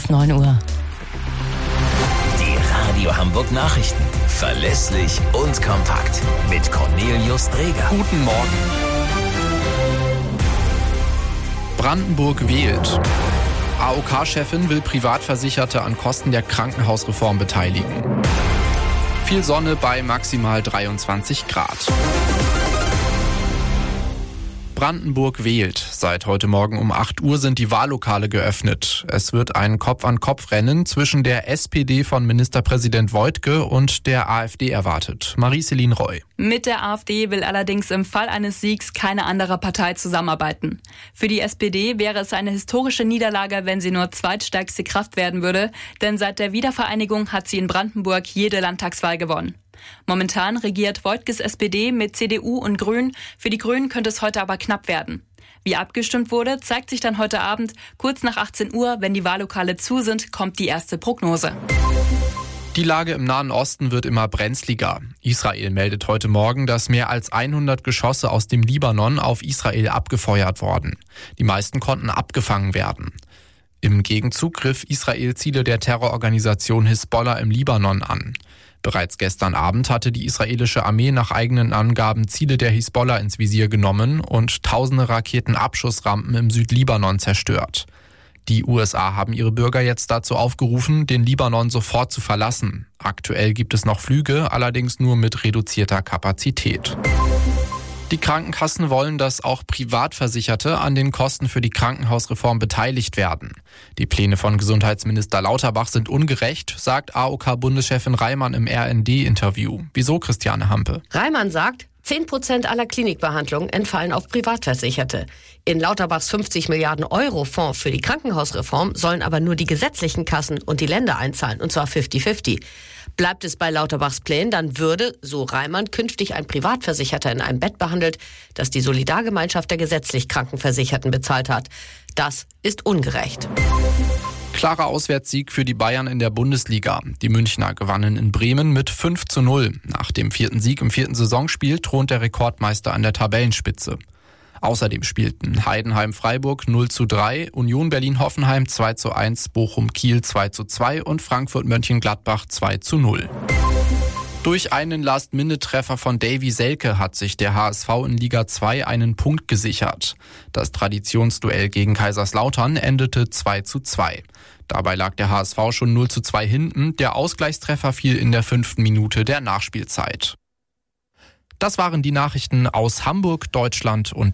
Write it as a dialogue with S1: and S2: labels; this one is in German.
S1: ist 9 Uhr.
S2: Die Radio Hamburg Nachrichten. Verlässlich und kompakt. Mit Cornelius Dreger.
S3: Guten Morgen. Brandenburg wählt. AOK-Chefin will Privatversicherte an Kosten der Krankenhausreform beteiligen. Viel Sonne bei maximal 23 Grad. Brandenburg wählt. Seit heute Morgen um 8 Uhr sind die Wahllokale geöffnet. Es wird ein Kopf-an-Kopf-Rennen zwischen der SPD von Ministerpräsident Woidke und der AfD erwartet. Marie-Céline Roy.
S4: Mit der AfD will allerdings im Fall eines Siegs keine andere Partei zusammenarbeiten. Für die SPD wäre es eine historische Niederlage, wenn sie nur zweitstärkste Kraft werden würde, denn seit der Wiedervereinigung hat sie in Brandenburg jede Landtagswahl gewonnen. Momentan regiert Woidkes SPD mit CDU und Grünen. Für die Grünen könnte es heute aber knapp werden. Wie abgestimmt wurde, zeigt sich dann heute Abend. Kurz nach 18 Uhr, wenn die Wahllokale zu sind, kommt die erste Prognose.
S3: Die Lage im Nahen Osten wird immer brenzliger. Israel meldet heute Morgen, dass mehr als 100 Geschosse aus dem Libanon auf Israel abgefeuert wurden. Die meisten konnten abgefangen werden. Im Gegenzug griff Israel Ziele der Terrororganisation Hisbollah im Libanon an. Bereits gestern Abend hatte die israelische Armee nach eigenen Angaben Ziele der Hisbollah ins Visier genommen und tausende Raketenabschussrampen im Südlibanon zerstört. Die USA haben ihre Bürger jetzt dazu aufgerufen, den Libanon sofort zu verlassen. Aktuell gibt es noch Flüge, allerdings nur mit reduzierter Kapazität. Die Krankenkassen wollen, dass auch Privatversicherte an den Kosten für die Krankenhausreform beteiligt werden. Die Pläne von Gesundheitsminister Lauterbach sind ungerecht, sagt AOK-Bundeschefin Reimann im RND-Interview. Wieso, Christiane Hampe?
S5: Reimann sagt, 10% aller Klinikbehandlungen entfallen auf Privatversicherte. In Lauterbachs 50 Milliarden Euro Fonds für die Krankenhausreform sollen aber nur die gesetzlichen Kassen und die Länder einzahlen, und zwar 50-50. Bleibt es bei Lauterbachs Plänen, dann würde, so Reimann, künftig ein Privatversicherter in einem Bett behandelt, das die Solidargemeinschaft der gesetzlich Krankenversicherten bezahlt hat. Das ist ungerecht.
S3: Klarer Auswärtssieg für die Bayern in der Bundesliga. Die Münchner gewannen in Bremen mit 5:0. Nach dem 4. Sieg im 4. Saisonspiel thront der Rekordmeister an der Tabellenspitze. Außerdem spielten Heidenheim-Freiburg 0:3, Union Berlin-Hoffenheim 2:1, Bochum-Kiel 2:2 und Frankfurt-Mönchengladbach 2:0. Durch einen Last-Minute-Treffer von Davy Selke hat sich der HSV in Liga 2 einen Punkt gesichert. Das Traditionsduell gegen Kaiserslautern endete 2:2. Dabei lag der HSV schon 0:2 hinten. Der Ausgleichstreffer fiel in der 5. Minute der Nachspielzeit. Das waren die Nachrichten aus Hamburg, Deutschland und